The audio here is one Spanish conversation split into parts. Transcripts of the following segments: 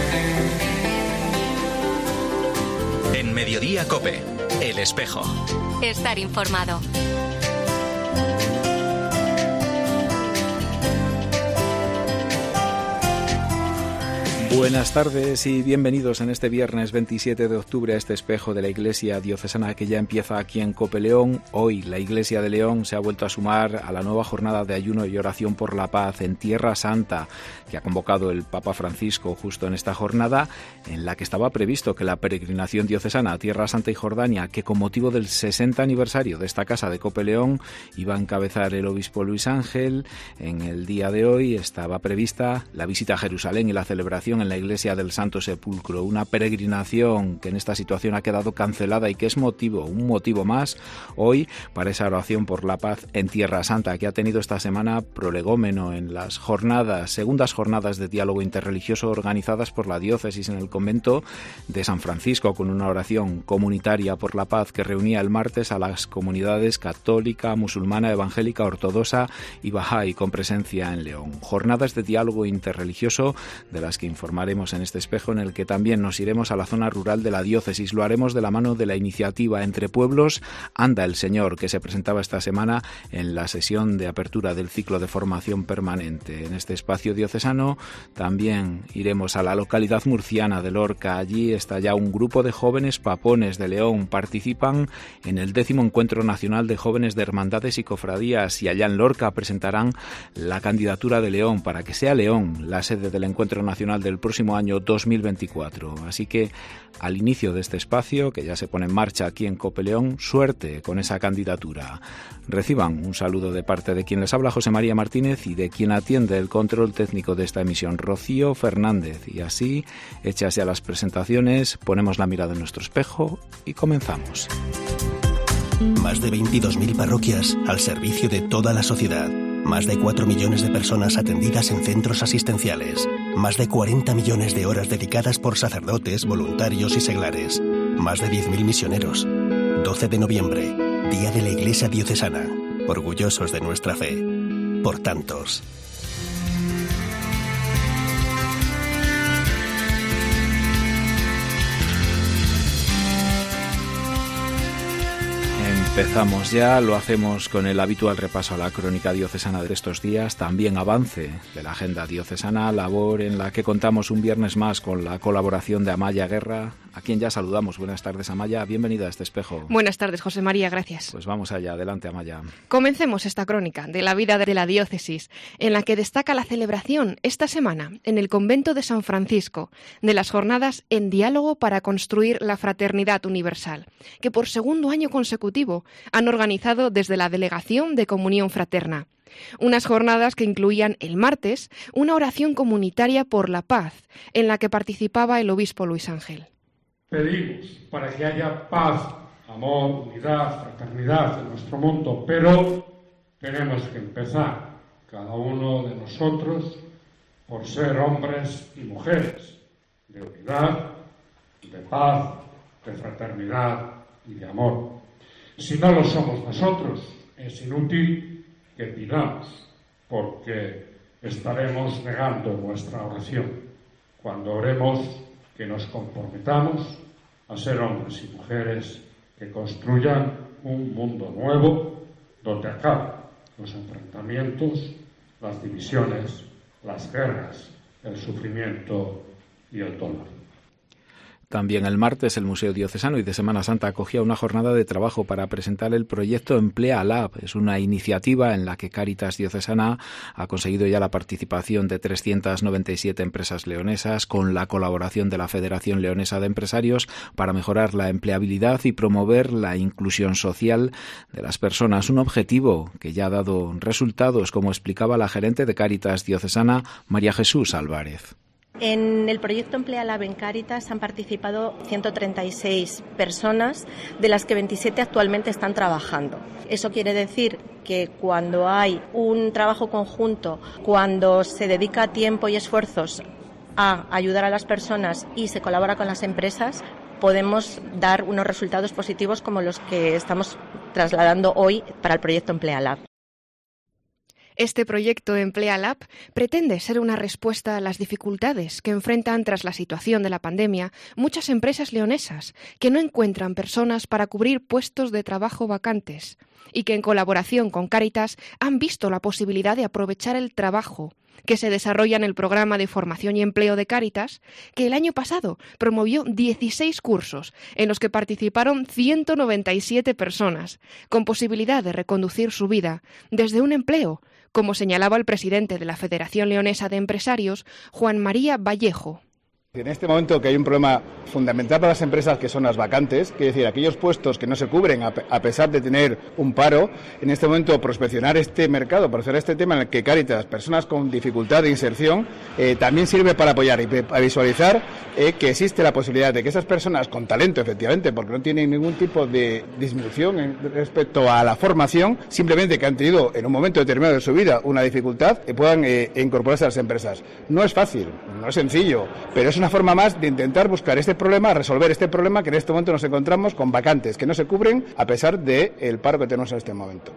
En Mediodía COPE, El Espejo. Estar informado. Buenas tardes y bienvenidos en este viernes 27 de octubre a este espejo de la Iglesia Diocesana que ya empieza aquí en COPE León. Hoy la Iglesia de León se ha vuelto a sumar a la nueva jornada de ayuno y oración por la paz en Tierra Santa que ha convocado el Papa Francisco justo en esta jornada, en la que estaba previsto que la peregrinación diocesana a Tierra Santa y Jordania, que con motivo del 60 aniversario de esta casa de COPE León iba a encabezar el obispo Luis Ángel, en el día de hoy estaba prevista la visita a Jerusalén y la celebración en la Iglesia del Santo Sepulcro, una peregrinación que en esta situación ha quedado cancelada y que es un motivo más hoy para esa oración por la paz en Tierra Santa, que ha tenido esta semana prolegómeno en las segundas jornadas de diálogo interreligioso organizadas por la diócesis en el convento de San Francisco, con una oración comunitaria por la paz que reunía el martes a las comunidades católica, musulmana, evangélica, ortodoxa y bahá'í con presencia en León. Jornadas de diálogo interreligioso de las que informaremos en este espejo, en el que también nos iremos a la zona rural de la diócesis. Lo haremos de la mano de la iniciativa Entre Pueblos Anda el Señor, que se presentaba esta semana en la sesión de apertura del ciclo de formación permanente. En este espacio diocesano también iremos a la localidad murciana de Lorca. Allí está ya un grupo de jóvenes papones de León. Participan en el 10º Encuentro Nacional de Jóvenes de Hermandades y Cofradías, y allá en Lorca presentarán la candidatura de León para que sea León la sede del Encuentro Nacional del próximo año 2024. Así que al inicio de este espacio, que ya se pone en marcha aquí en COPE León, suerte con esa candidatura. Reciban un saludo de parte de quien les habla, José María Martínez, y de quien atiende el control técnico de esta emisión, Rocío Fernández. Y así, hechas ya las presentaciones, ponemos la mirada en nuestro espejo y comenzamos. Más de 22.000 parroquias al servicio de toda la sociedad. Más de 4 millones de personas atendidas en centros asistenciales. Más de 40 millones de horas dedicadas por sacerdotes, voluntarios y seglares. Más de 10.000 misioneros. 12 de noviembre, Día de la Iglesia Diocesana. Orgullosos de nuestra fe. Por tantos. Empezamos ya, lo hacemos con el habitual repaso a la crónica diocesana de estos días, también avance de la agenda diocesana, labor en la que contamos un viernes más con la colaboración de Amaya Guerra, a quien ya saludamos. Buenas tardes, Amaya, bienvenida a este espejo. Buenas tardes, José María, gracias. Pues vamos allá, adelante, Amaya. Comencemos esta crónica de la vida de la diócesis, en la que destaca la celebración esta semana en el convento de San Francisco de las jornadas en diálogo para construir la fraternidad universal, que por segundo año consecutivo han organizado desde la Delegación de Comunión Fraterna. Unas jornadas que incluían el martes una oración comunitaria por la paz, en la que participaba el obispo Luis Ángel. Pedimos para que haya paz, amor, unidad, fraternidad en nuestro mundo, pero tenemos que empezar, cada uno de nosotros, por ser hombres y mujeres de unidad, de paz, de fraternidad y de amor. Si no lo somos nosotros, es inútil que pidamos, porque estaremos negando nuestra oración. Cuando oremos, que nos comprometamos a ser hombres y mujeres que construyan un mundo nuevo donde acaben los enfrentamientos, las divisiones, las guerras, el sufrimiento y el dolor. También el martes el Museo Diocesano y de Semana Santa acogía una jornada de trabajo para presentar el proyecto Emplea Lab. Es una iniciativa en la que Cáritas Diocesana ha conseguido ya la participación de 397 empresas leonesas con la colaboración de la Federación Leonesa de Empresarios para mejorar la empleabilidad y promover la inclusión social de las personas. Un objetivo que ya ha dado resultados, como explicaba la gerente de Cáritas Diocesana, María Jesús Álvarez. En el proyecto Emplea Lab en Cáritas han participado 136 personas, de las que 27 actualmente están trabajando. Eso quiere decir que cuando hay un trabajo conjunto, cuando se dedica tiempo y esfuerzos a ayudar a las personas y se colabora con las empresas, podemos dar unos resultados positivos como los que estamos trasladando hoy para el proyecto Emplea Lab. Este proyecto Emplea Lab pretende ser una respuesta a las dificultades que enfrentan tras la situación de la pandemia muchas empresas leonesas que no encuentran personas para cubrir puestos de trabajo vacantes y que en colaboración con Cáritas han visto la posibilidad de aprovechar el trabajo que se desarrolla en el programa de formación y empleo de Cáritas, que el año pasado promovió 16 cursos en los que participaron 197 personas, con posibilidad de reconducir su vida desde un empleo, como señalaba el presidente de la Federación Leonesa de Empresarios, Juan María Vallejo. En este momento que hay un problema fundamental para las empresas que son las vacantes, quiere decir, aquellos puestos que no se cubren a pesar de tener un paro, en este momento prospeccionar este mercado, prospeccionar este tema en el que Cáritas, personas con dificultad de inserción, también sirve para apoyar y para visualizar que existe la posibilidad de que esas personas con talento, efectivamente, porque no tienen ningún tipo de disminución respecto a la formación, simplemente que han tenido en un momento determinado de su vida una dificultad, puedan incorporarse a las empresas. No es fácil, no es sencillo, pero es una forma más de intentar buscar este problema, resolver este problema que en este momento nos encontramos con vacantes que no se cubren a pesar del paro que tenemos en este momento.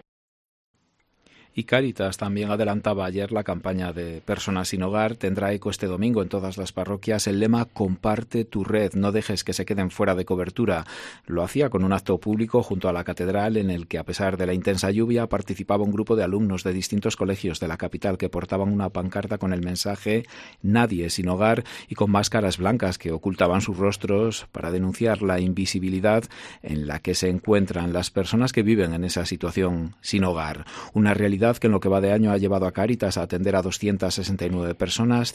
Y Cáritas también adelantaba ayer la campaña de Personas sin Hogar. Tendrá eco este domingo en todas las parroquias el lema «Comparte tu red, no dejes que se queden fuera de cobertura». Lo hacía con un acto público junto a la catedral en el que, a pesar de la intensa lluvia, participaba un grupo de alumnos de distintos colegios de la capital que portaban una pancarta con el mensaje «Nadie sin hogar» y con máscaras blancas que ocultaban sus rostros para denunciar la invisibilidad en la que se encuentran las personas que viven en esa situación sin hogar. Una realidad que en lo que va de año ha llevado a Cáritas a atender a 269 personas,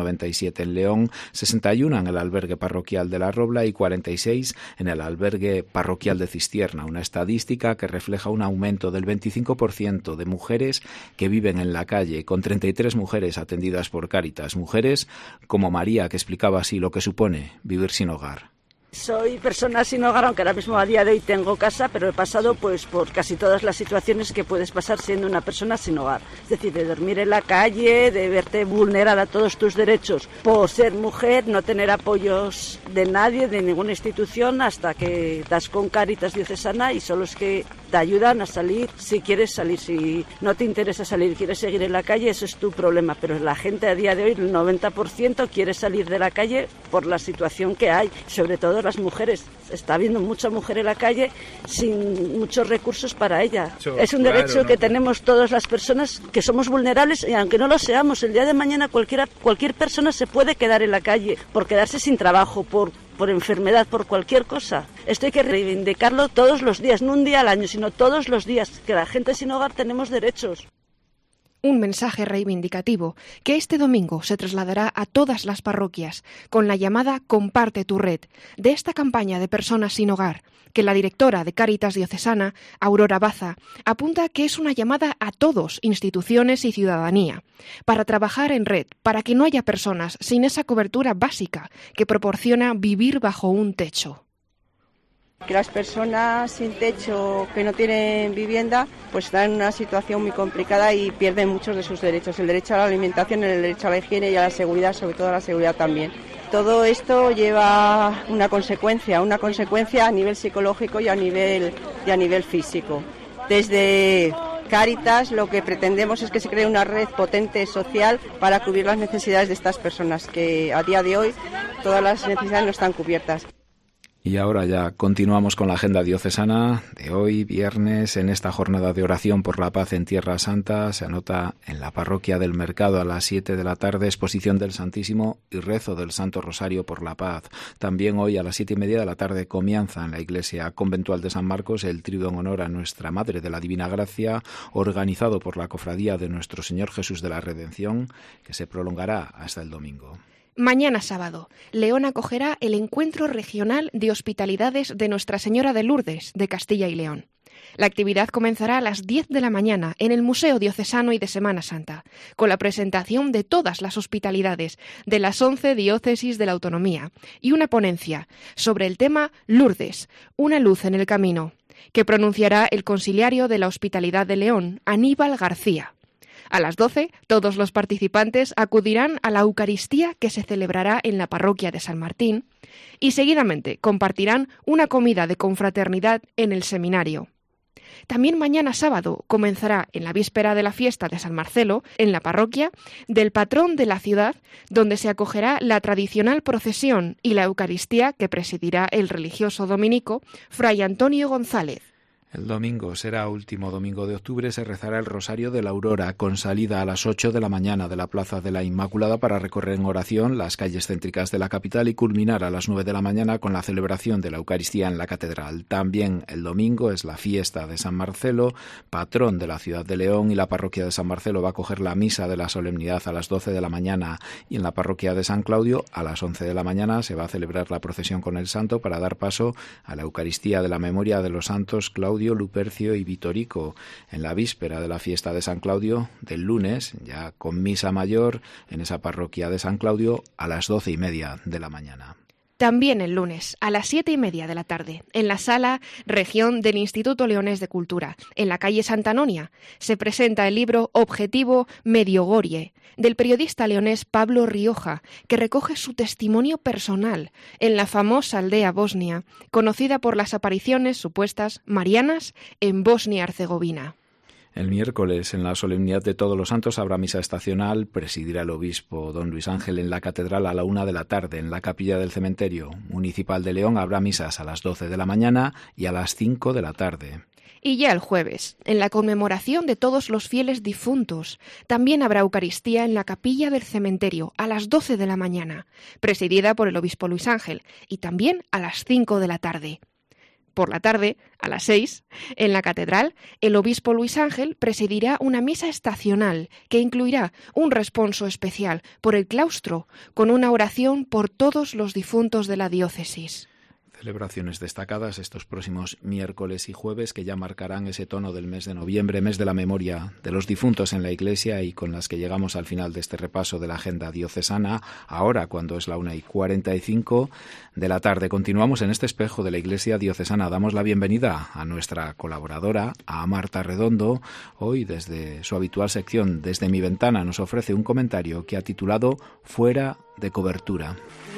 197 en León, 61 en el albergue parroquial de La Robla y 46 en el albergue parroquial de Cistierna, una estadística que refleja un aumento del 25% de mujeres que viven en la calle, con 33 mujeres atendidas por Cáritas, mujeres como María, que explicaba así lo que supone vivir sin hogar. Soy persona sin hogar, aunque ahora mismo a día de hoy tengo casa, pero he pasado pues por casi todas las situaciones que puedes pasar siendo una persona sin hogar. Es decir, de dormir en la calle, de verte vulnerada todos tus derechos por ser mujer, no tener apoyos de nadie, de ninguna institución, hasta que das con Cáritas Diocesana y son los que te ayudan a salir si quieres salir. Si no te interesa salir, quieres seguir en la calle, eso es tu problema. Pero la gente a día de hoy, el 90% quiere salir de la calle por la situación que hay, sobre todo las mujeres. Está habiendo mucha mujer en la calle sin muchos recursos para ella. Es un derecho que tenemos todas las personas que somos vulnerables y aunque no lo seamos, el día de mañana cualquier persona se puede quedar en la calle por quedarse sin trabajo, por enfermedad, por cualquier cosa. Esto hay que reivindicarlo todos los días, no un día al año, sino todos los días, que la gente sin hogar tenemos derechos. Un mensaje reivindicativo que este domingo se trasladará a todas las parroquias con la llamada Comparte tu red de esta campaña de personas sin hogar, que la directora de Cáritas Diocesana, Aurora Baza, apunta que es una llamada a todos, instituciones y ciudadanía, para trabajar en red, para que no haya personas sin esa cobertura básica que proporciona vivir bajo un techo. Que las personas sin techo que no tienen vivienda pues están en una situación muy complicada y pierden muchos de sus derechos, el derecho a la alimentación, el derecho a la higiene y a la seguridad, sobre todo a la seguridad también. Todo esto lleva una consecuencia a nivel psicológico y a nivel físico. Desde Cáritas lo que pretendemos es que se cree una red potente social para cubrir las necesidades de estas personas, que a día de hoy todas las necesidades no están cubiertas. Y ahora ya continuamos con la agenda diocesana de hoy, viernes, en esta jornada de oración por la paz en Tierra Santa. Se anota en la parroquia del Mercado a las 7 de la tarde, exposición del Santísimo y rezo del Santo Rosario por la paz. También hoy a las 7:30 de la tarde comienza en la iglesia conventual de San Marcos el trío en honor a Nuestra Madre de la Divina Gracia, organizado por la Cofradía de Nuestro Señor Jesús de la Redención, que se prolongará hasta el domingo. Mañana sábado, León acogerá el Encuentro Regional de Hospitalidades de Nuestra Señora de Lourdes, de Castilla y León. La actividad comenzará a las 10 de la mañana en el Museo Diocesano y de Semana Santa, con la presentación de todas las hospitalidades de las 11 diócesis de la autonomía y una ponencia sobre el tema Lourdes, una luz en el camino, que pronunciará el consiliario de la Hospitalidad de León, Aníbal García. A las 12, todos los participantes acudirán a la Eucaristía que se celebrará en la parroquia de San Martín y seguidamente compartirán una comida de confraternidad en el seminario. También mañana sábado comenzará en la víspera de la fiesta de San Marcelo, en la parroquia del patrón de la ciudad, donde se acogerá la tradicional procesión y la Eucaristía que presidirá el religioso dominico Fray Antonio González. El domingo será último domingo de octubre, se rezará el Rosario de la Aurora, con salida a las 8 de la mañana de la Plaza de la Inmaculada para recorrer en oración las calles céntricas de la capital y culminar a las 9 de la mañana con la celebración de la Eucaristía en la Catedral. También el domingo es la fiesta de San Marcelo, patrón de la ciudad de León, y la parroquia de San Marcelo va a acoger la misa de la solemnidad a las 12 de la mañana, y en la parroquia de San Claudio a las 11 de la mañana se va a celebrar la procesión con el santo para dar paso a la Eucaristía de la memoria de los santos Claudio, Lupercio y Vitorico, en la víspera de la fiesta de San Claudio del lunes, ya con misa mayor en esa parroquia de San Claudio a las 12:30 de la mañana. También el lunes, a las 7:30 de la tarde, en la sala región del Instituto Leonés de Cultura, en la calle Santa Anonia, se presenta el libro Objetivo Medjugorje, del periodista leonés Pablo Rioja, que recoge su testimonio personal en la famosa aldea bosnia, conocida por las apariciones supuestas marianas en Bosnia-Herzegovina. El miércoles, en la solemnidad de Todos los Santos, habrá misa estacional, presidirá el obispo don Luis Ángel en la catedral a la 1 de la tarde. En la capilla del cementerio municipal de León habrá misas a las 12 de la mañana y a las 5 de la tarde. Y ya el jueves, en la conmemoración de todos los fieles difuntos, también habrá Eucaristía en la capilla del cementerio a las 12 de la mañana, presidida por el obispo Luis Ángel, y también a las 5 de la tarde. Por la tarde, a las 6, en la catedral, el obispo Luis Ángel presidirá una misa estacional que incluirá un responso especial por el claustro con una oración por todos los difuntos de la diócesis. Celebraciones destacadas estos próximos miércoles y jueves que ya marcarán ese tono del mes de noviembre, mes de la memoria de los difuntos en la Iglesia, y con las que llegamos al final de este repaso de la agenda diocesana, ahora cuando es la 1:45 de la tarde. Continuamos en este espejo de la Iglesia diocesana. Damos la bienvenida a nuestra colaboradora, a Marta Redondo. Hoy, desde su habitual sección Desde mi ventana, nos ofrece un comentario que ha titulado Fuera de cobertura.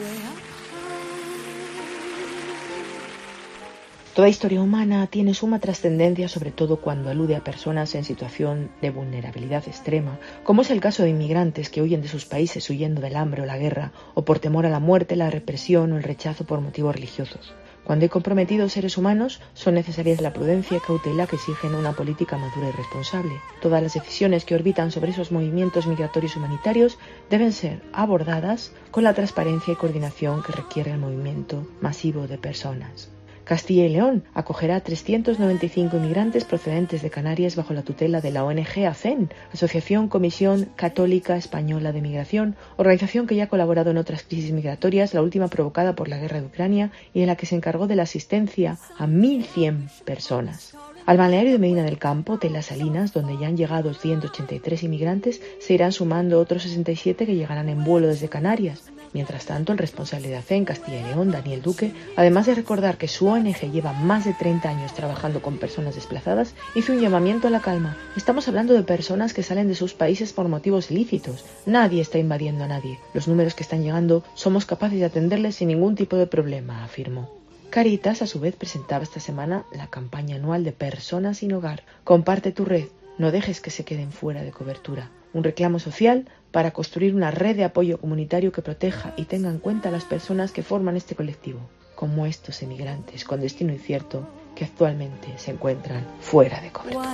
Toda historia humana tiene suma trascendencia, sobre todo cuando alude a personas en situación de vulnerabilidad extrema, como es el caso de inmigrantes que huyen de sus países huyendo del hambre o la guerra, o por temor a la muerte, la represión o el rechazo por motivos religiosos. Cuando hay comprometidos seres humanos, son necesarias la prudencia y cautela que exigen una política madura y responsable. Todas las decisiones que orbitan sobre esos movimientos migratorios humanitarios deben ser abordadas con la transparencia y coordinación que requiere el movimiento masivo de personas. Castilla y León acogerá a 395 inmigrantes procedentes de Canarias bajo la tutela de la ONG ACEN, Asociación Comisión Católica Española de Migración, organización que ya ha colaborado en otras crisis migratorias, la última provocada por la guerra de Ucrania, y en la que se encargó de la asistencia a 1.100 personas. Al balneario de Medina del Campo, Tela Salinas, donde ya han llegado 183 inmigrantes, se irán sumando otros 67 que llegarán en vuelo desde Canarias. Mientras tanto, el responsable de ACEN Castilla y León, Daniel Duque, además de recordar que su ONG lleva más de 30 años trabajando con personas desplazadas, hizo un llamamiento a la calma. Estamos hablando de personas que salen de sus países por motivos ilícitos. Nadie está invadiendo a nadie. Los números que están llegando somos capaces de atenderles sin ningún tipo de problema, afirmó. Cáritas, a su vez, presentaba esta semana la campaña anual de Personas sin Hogar. Comparte tu red, no dejes que se queden fuera de cobertura. Un reclamo social para construir una red de apoyo comunitario que proteja y tenga en cuenta a las personas que forman este colectivo, como estos emigrantes con destino incierto que actualmente se encuentran fuera de cobertura.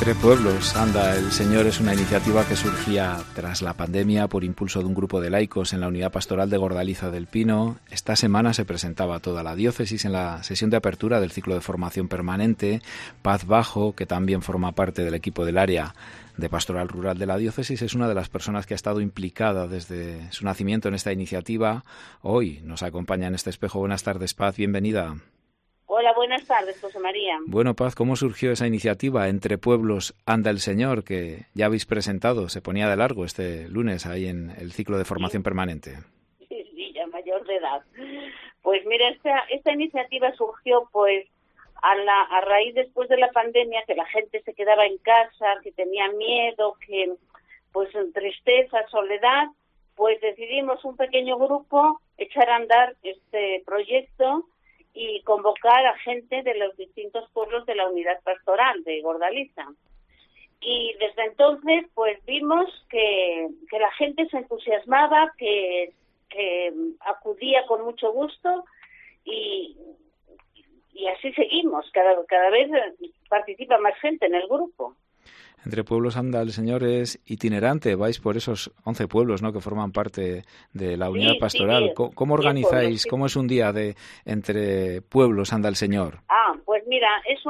Entre pueblos anda el Señor es una iniciativa que surgía tras la pandemia por impulso de un grupo de laicos en la unidad pastoral de Gordaliza del Pino. Esta semana se presentaba toda la diócesis en la sesión de apertura del ciclo de formación permanente. Paz Bajo, que también forma parte del equipo del área de pastoral rural de la diócesis, es una de las personas que ha estado implicada desde su nacimiento en esta iniciativa. Hoy nos acompaña en este espejo. Buenas tardes, Paz, bienvenida. Hola, buenas tardes, José María. Bueno, Paz, ¿cómo surgió esa iniciativa Entre Pueblos anda el Señor, que ya habéis presentado? Se ponía de largo este lunes ahí en el ciclo de formación permanente. Sí, ya mayor de edad. Pues mira, esta iniciativa surgió pues a raíz después de la pandemia, que la gente se quedaba en casa, que tenía miedo, que pues tristeza, soledad, pues decidimos un pequeño grupo echar a andar este proyecto y convocar a gente de los distintos pueblos de la unidad pastoral de Gordaliza. Y desde entonces pues vimos que la gente se entusiasmaba, que acudía con mucho gusto y así seguimos. Cada vez participa más gente en el grupo. Entre Pueblos anda el Señor es itinerante, vais por esos 11 pueblos, ¿no?, que forman parte de la unidad pastoral. Sí, ¿Cómo organizáis? Pueblos, sí. ¿Cómo es un día de Entre Pueblos anda el Señor? Pues mira, es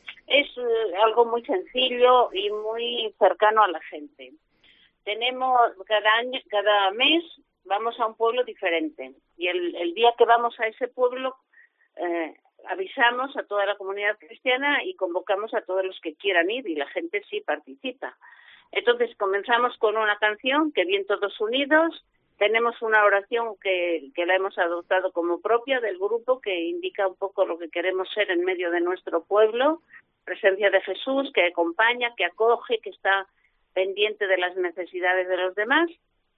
algo muy sencillo y muy cercano a la gente. Tenemos cada mes vamos a un pueblo diferente y el día que vamos a ese pueblo avisamos a toda la comunidad cristiana y convocamos a todos los que quieran ir y la gente sí participa. Entonces comenzamos con una canción que bien todos unidos, tenemos una oración que la hemos adoptado como propia del grupo que indica un poco lo que queremos ser en medio de nuestro pueblo, presencia de Jesús que acompaña, que acoge, que está pendiente de las necesidades de los demás.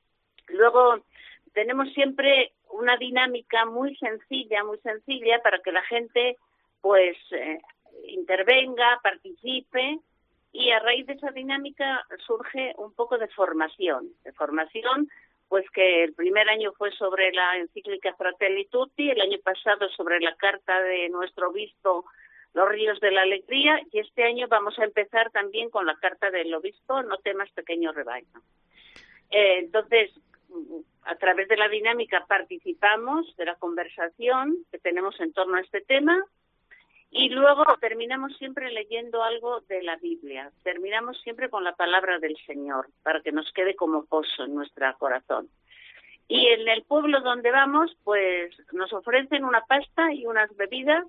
Luego tenemos siempre una dinámica muy sencilla para que la gente pues intervenga, participe, y a raíz de esa dinámica surge un poco de formación pues que el primer año fue sobre la encíclica Fratelli Tutti, el año pasado sobre la carta de nuestro obispo Los Ríos de la Alegría, y este año vamos a empezar también con la carta del obispo No temas pequeño rebaño. Entonces, a través de la dinámica participamos de la conversación que tenemos en torno a este tema y luego terminamos siempre leyendo algo de la Biblia. Terminamos siempre con la palabra del Señor para que nos quede como pozo en nuestro corazón. Y en el pueblo donde vamos, pues nos ofrecen una pasta y unas bebidas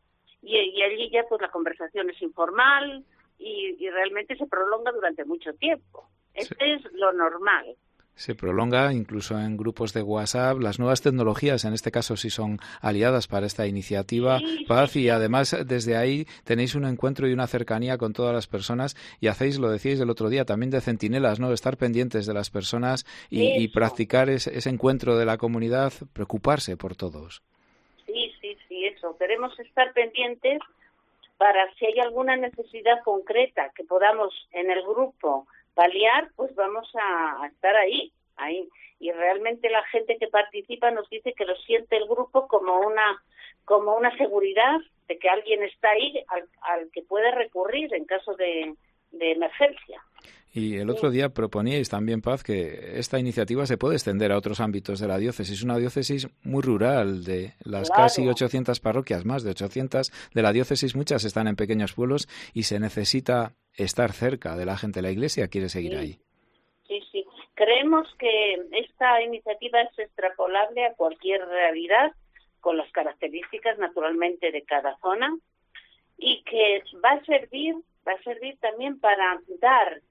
y allí ya pues la conversación es informal y realmente se prolonga durante mucho tiempo. Este es lo normal. Se prolonga incluso en grupos de WhatsApp. Las nuevas tecnologías, en este caso, sí son aliadas para esta iniciativa, Paz, y además desde ahí tenéis un encuentro y una cercanía con todas las personas y hacéis, lo decíais el otro día, también de centinelas, ¿no?, de estar pendientes de las personas y practicar ese encuentro de la comunidad, preocuparse por todos. Sí, eso. Queremos estar pendientes para si hay alguna necesidad concreta que podamos en el grupo paliar, pues vamos a estar ahí. Y realmente la gente que participa nos dice que lo siente el grupo como una seguridad de que alguien está ahí al que puede recurrir en caso de emergencia. Y el otro día proponíais también, Paz, que esta iniciativa se puede extender a otros ámbitos de la diócesis. Una diócesis muy rural, de las casi 800 parroquias, más de 800 de la diócesis, muchas están en pequeños pueblos y se necesita estar cerca de la gente. La Iglesia quiere seguir ahí. Sí. Creemos que esta iniciativa es extrapolable a cualquier realidad, con las características naturalmente de cada zona, y que va a servir también para dar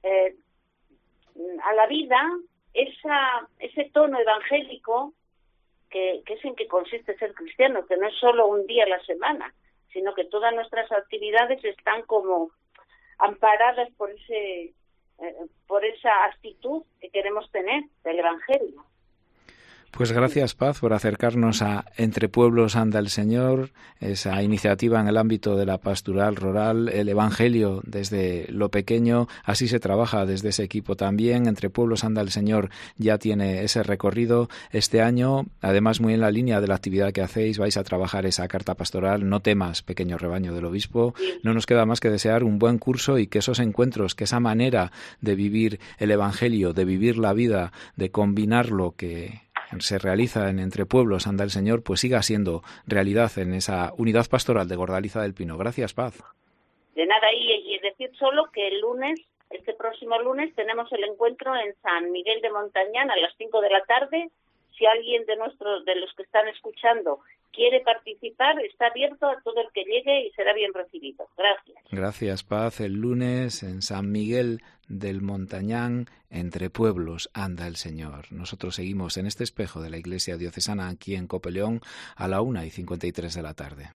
a la vida ese tono evangélico que es en que consiste ser cristiano, que no es solo un día a la semana, sino que todas nuestras actividades están como amparadas por esa actitud que queremos tener del Evangelio. Pues gracias, Paz, por acercarnos a Entre Pueblos Anda el Señor, esa iniciativa en el ámbito de la pastoral rural, el Evangelio desde lo pequeño. Así se trabaja desde ese equipo también. Entre Pueblos Anda el Señor ya tiene ese recorrido. Este año, además muy en la línea de la actividad que hacéis, vais a trabajar esa carta pastoral, No temas, pequeño rebaño del obispo. No nos queda más que desear un buen curso y que esos encuentros, que esa manera de vivir el Evangelio, de vivir la vida, de combinar lo que se realiza en Entre Pueblos Anda el Señor, pues siga siendo realidad en esa unidad pastoral de Gordaliza del Pino. Gracias, Paz. De nada, y decir solo que el lunes, este próximo lunes, tenemos el encuentro en San Miguel de Montañán a las 5 de la tarde. Si alguien de los que están escuchando quiere participar, está abierto a todo el que llegue y será bien recibido. Gracias. Gracias, Paz. El lunes en San Miguel del Montañán, Entre Pueblos Anda el Señor. Nosotros seguimos en este espejo de la Iglesia Diocesana aquí en Copeleón a la 1:53 de la tarde.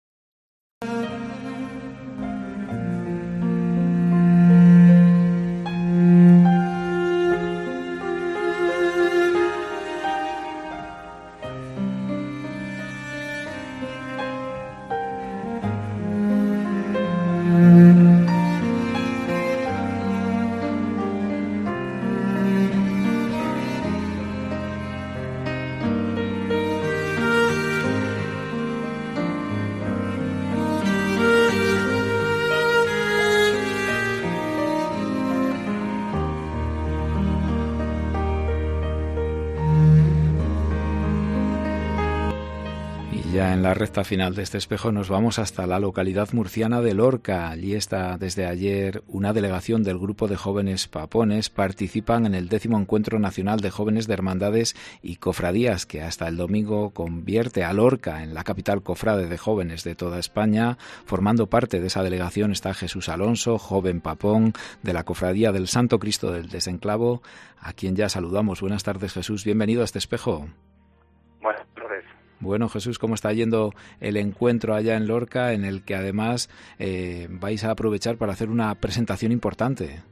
En la recta final de este espejo nos vamos hasta la localidad murciana de Lorca. Allí está desde ayer una delegación del grupo de jóvenes papones. Participan en el 10º Encuentro Nacional de Jóvenes de Hermandades y Cofradías, que hasta el domingo convierte a Lorca en la capital cofrade de jóvenes de toda España. Formando parte de esa delegación está Jesús Alonso, joven papón de la Cofradía del Santo Cristo del Desenclavo, a quien ya saludamos. Buenas tardes, Jesús. Bienvenido a este espejo. Buenas tardes. Bueno, Jesús, ¿cómo está yendo el encuentro allá en Lorca, en el que además vais a aprovechar para hacer una presentación importante?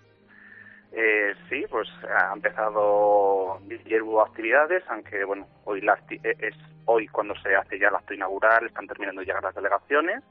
Sí, pues ha empezado, ayer hubo actividades, aunque bueno, es hoy cuando se hace ya el acto inaugural, están terminando de llegar las delegaciones,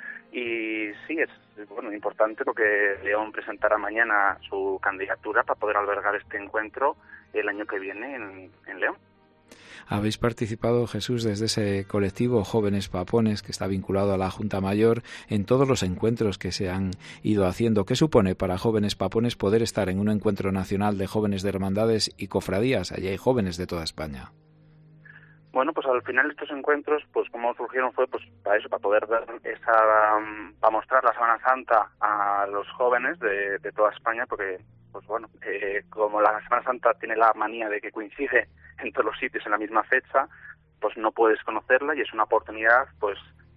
y sí, es bueno importante porque León presentará mañana su candidatura para poder albergar este encuentro el año que viene en León. Habéis participado, Jesús, desde ese colectivo Jóvenes Papones, que está vinculado a la Junta Mayor, en todos los encuentros que se han ido haciendo. ¿Qué supone para Jóvenes Papones poder estar en un encuentro nacional de jóvenes de hermandades y cofradías? Allí hay jóvenes de toda España. Bueno, pues al final estos encuentros, pues como surgieron fue pues para eso, para poder dar para mostrar la Semana Santa a los jóvenes de toda España, porque pues bueno, como la Semana Santa tiene la manía de que coincide en todos los sitios en la misma fecha, pues no puedes conocerla y es una oportunidad, pues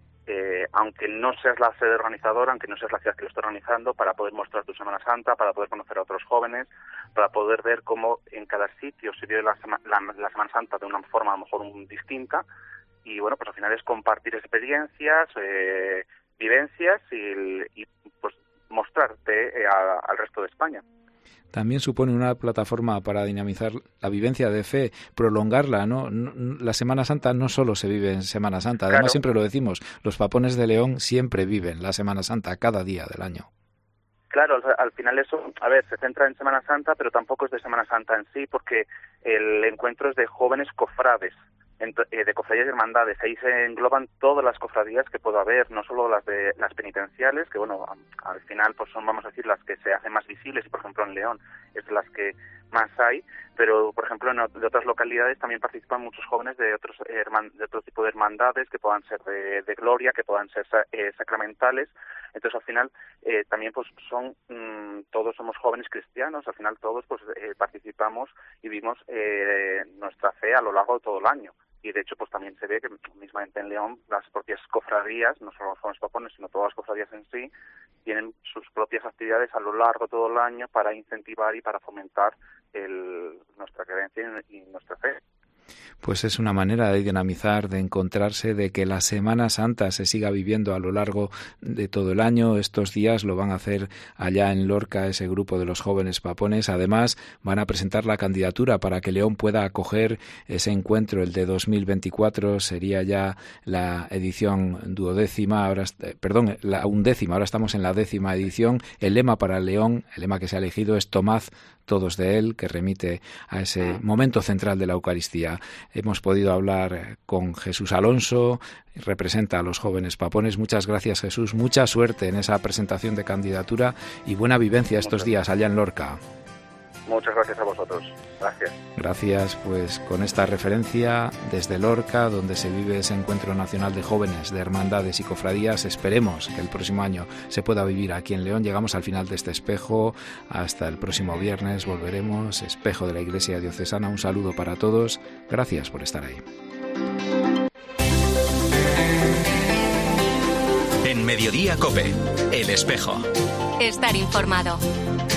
aunque no seas la sede organizadora, aunque no seas la ciudad que lo está organizando, para poder mostrar tu Semana Santa, para poder conocer a otros jóvenes, para poder ver cómo en cada sitio se vive la Semana Santa de una forma a lo mejor distinta, y bueno, pues al final es compartir experiencias, vivencias y pues mostrarte al resto de España. También supone una plataforma para dinamizar la vivencia de fe, prolongarla, ¿no? La Semana Santa no solo se vive en Semana Santa, además siempre lo decimos, los papones de León siempre viven la Semana Santa cada día del año. Claro, al final eso, a ver, se centra en Semana Santa, pero tampoco es de Semana Santa en sí, porque el encuentro es de jóvenes cofrades, de cofradías y hermandades. Ahí se engloban todas las cofradías que pueda haber, no solo las penitenciales, que bueno, al final pues son, vamos a decir, las que se hacen más visibles, y por ejemplo en León es de las que más hay, pero por ejemplo de otras localidades también participan muchos jóvenes de otro tipo de hermandades, que puedan ser de gloria, que puedan ser sacramentales. Entonces al final también pues son todos somos jóvenes cristianos, al final todos pues participamos y vivimos nuestra fe a lo largo de todo el año. Y de hecho pues también se ve que mismamente en León las propias cofradías, no solo los jóvenes papones, sino todas las cofradías en sí, tienen sus propias actividades a lo largo de todo el año para incentivar y para fomentar nuestra creencia y nuestra fe. Pues es una manera de dinamizar, de encontrarse, de que la Semana Santa se siga viviendo a lo largo de todo el año. Estos días lo van a hacer allá en Lorca ese grupo de los jóvenes papones. Además, van a presentar la candidatura para que León pueda acoger ese encuentro. El de 2024 sería ya la edición la 11ª. Ahora estamos en la 10ª edición. El lema para León, el lema que se ha elegido es Tomad todos de él, que remite a ese momento central de la Eucaristía. Hemos podido hablar con Jesús Alonso, representa a los jóvenes papones. Muchas gracias, Jesús. Mucha suerte en esa presentación de candidatura y buena vivencia estos días allá en Lorca. Muchas gracias a vosotros. Gracias. Gracias, pues con esta referencia desde Lorca, donde se vive ese encuentro nacional de jóvenes, de hermandades y cofradías, esperemos que el próximo año se pueda vivir aquí en León. Llegamos al final de este espejo. Hasta el próximo viernes volveremos. Espejo de la Iglesia Diocesana. Un saludo para todos. Gracias por estar ahí. En Mediodía COPE, El Espejo. Estar informado.